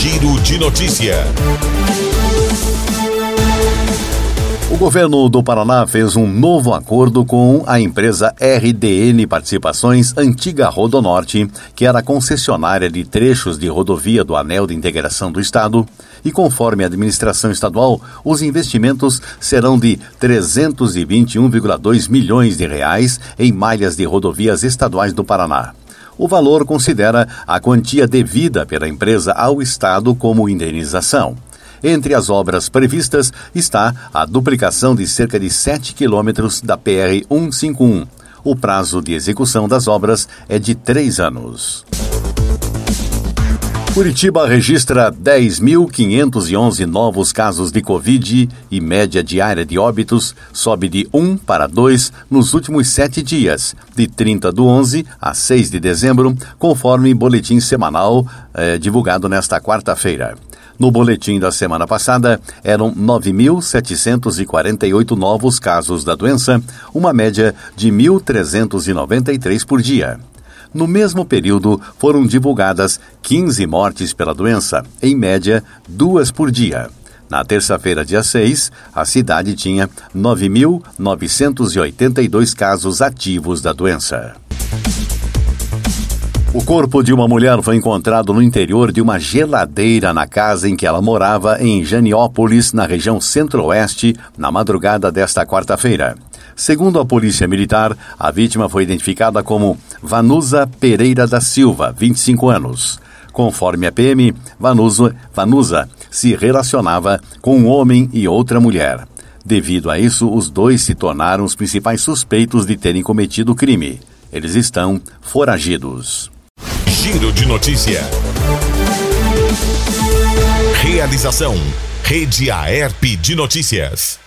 Giro de Notícia. O governo do Paraná fez um novo acordo com a empresa RDN Participações, antiga Rodonorte, que era concessionária de trechos de rodovia do Anel de Integração do Estado, e conforme a administração estadual, os investimentos serão de R$ 321,2 milhões em malhas de rodovias estaduais do Paraná. O valor considera a quantia devida pela empresa ao Estado como indenização. Entre as obras previstas está a duplicação de cerca de 7 quilômetros da PR-151. O prazo de execução das obras é de 3 anos. Curitiba registra 10.511 novos casos de Covid e média diária de óbitos sobe de 1 para 2 nos últimos 7 dias, de 30/11 a 6 de dezembro, conforme boletim semanal divulgado nesta quarta-feira. No boletim da semana passada, eram 9.748 novos casos da doença, uma média de 1.393 por dia. No mesmo período, foram divulgadas 15 mortes pela doença, em média 2 por dia. Na terça-feira, dia 6, a cidade tinha 9.982 casos ativos da doença. O corpo de uma mulher foi encontrado no interior de uma geladeira na casa em que ela morava em Janiópolis, na região centro-oeste, na madrugada desta quarta-feira. Segundo a Polícia Militar, a vítima foi identificada como Vanusa Pereira da Silva, 25 anos. Conforme a PM, Vanusa se relacionava com um homem e outra mulher. Devido a isso, os dois se tornaram os principais suspeitos de terem cometido o crime. Eles estão foragidos. Giro de Notícia. Realização: Rede Aerp de Notícias.